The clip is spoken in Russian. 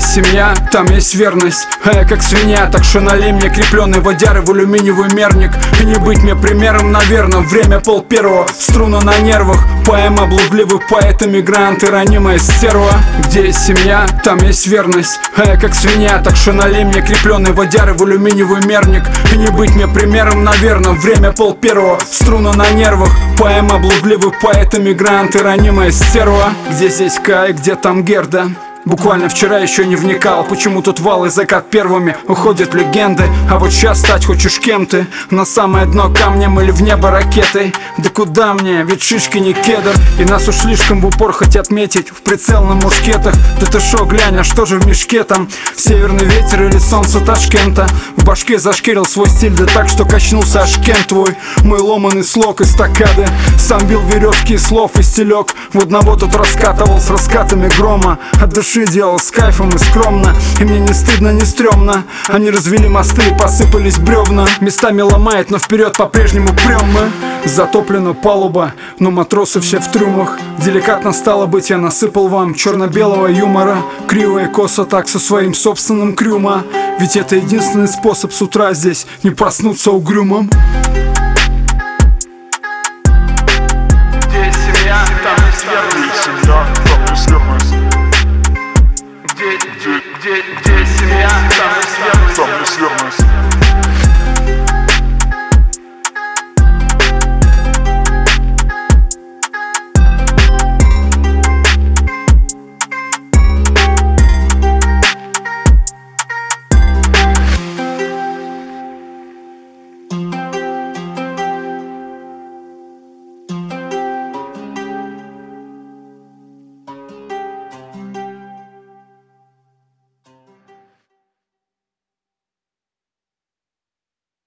есть семья, там есть верность. А я как свинья, так что налей мне крепленный водяры в алюминиевый мерник. И не быть мне примером, наверное, время 1:30. Струны на нервах, поэма блудливый поэт, эмигрант и ранимая стерва. Где есть семья, там есть верность. А я как свинья, так что налей мне крепленный водяры в алюминиевый мерник. И не быть мне примером, наверное, время 1:30. Струны на нервах, поэма блудливый поэт, эмигрант и ранимая стерва. Где здесь Кай, где там Герда? Буквально вчера еще не вникал, почему тут вал и закат первыми уходят легенды. А вот сейчас стать хочешь кем ты? На самое дно камнем или в небо ракетой? Да куда мне, ведь шишки не кедр. И нас уж слишком в упор хотят метить в прицел на мушкетах. Да ты шо, глянь, а что же в мешке там? Северный ветер или солнце Ташкента? В башке зашкирил свой стиль, да так, что качнулся аж Кен твой. Мой ломаный слог из стакады, сам бил веревки из слов и стелек. В одного тут раскатывал с раскатами грома. От души делал с кайфом и скромно. И мне не стыдно, не стрёмно. Они развели мосты и посыпались бревна. Местами ломает, но вперед по-прежнему прём мы. Затоплена палуба, но матросы все в трюмах. Деликатно стало быть, я насыпал вам черно-белого юмора. Криво и косо так со своим собственным крюма. Ведь это единственный способ с утра здесь не проснуться угрюмым. Где есть семья, там есть верность. Где есть семья,